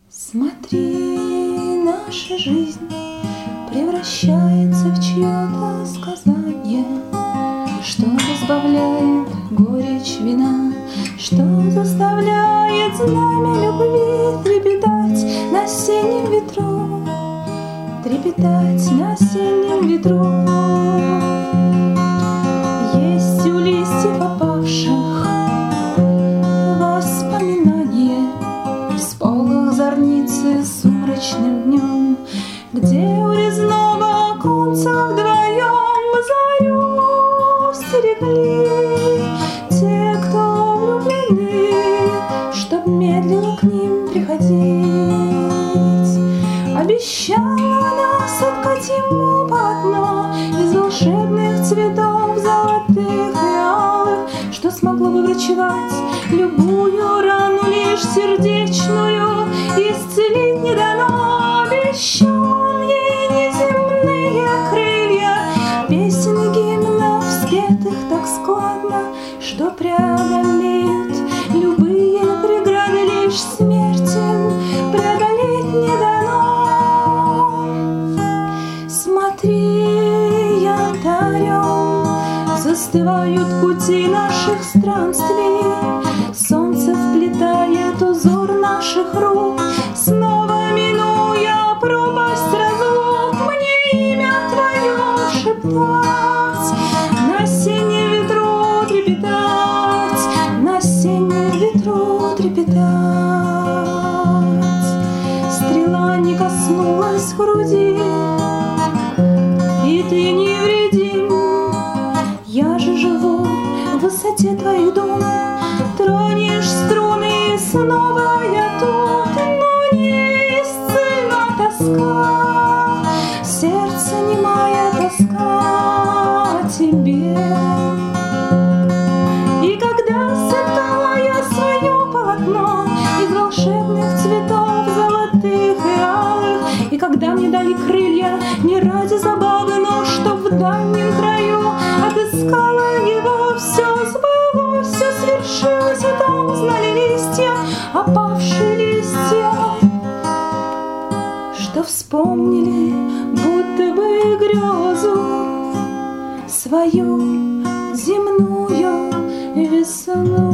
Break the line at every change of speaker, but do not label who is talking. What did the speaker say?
Смотри, наша жизнь превращается в чье-то сказание, что разбавляет горечь вина, что заставляет знамя любви трепетать на осеннем ветру, трепетать на осеннем ветру. Есть у листьев опавших воспоминания, всполох зорницы сумрачным днем, где у резного оконца вдвоем зарю стерегли те, кто влюблены, чтоб медленно к ним приходить. Обещала нас откать ему полотно из волшебных цветов золотых и алых, что смогло бы врачевать любую рану, лишь сердечную исцелить не дано. Обещал ей неземные крылья, песен и гимнов, спетых так складно, что преодолеют любые преграды, лишь смертью преодолеть не дано. Смотри, янтарем застывают пути наших странствий, солнце вплетает узор наших рук, снова минуя пропасть разлук, мне имя твое шептать, на осеннем ветру трепетать, на осеннем ветру трепетать. Стрела не коснулась груди, и ты невредим, я же живу в высоте твоих дум. Тронешь струны, снова я тут, но не исцельна тоска, сердце немая тоска о тебе. И когда соткала я свое полотно из волшебных цветов золотых и алых, и когда мне дали крылья не ради забавы, но что в дальнем краю отыскала его, все сбылось, все свершилось, и там знали листья, опавшие листья, что вспомнили будто бы грезу свою земную весну.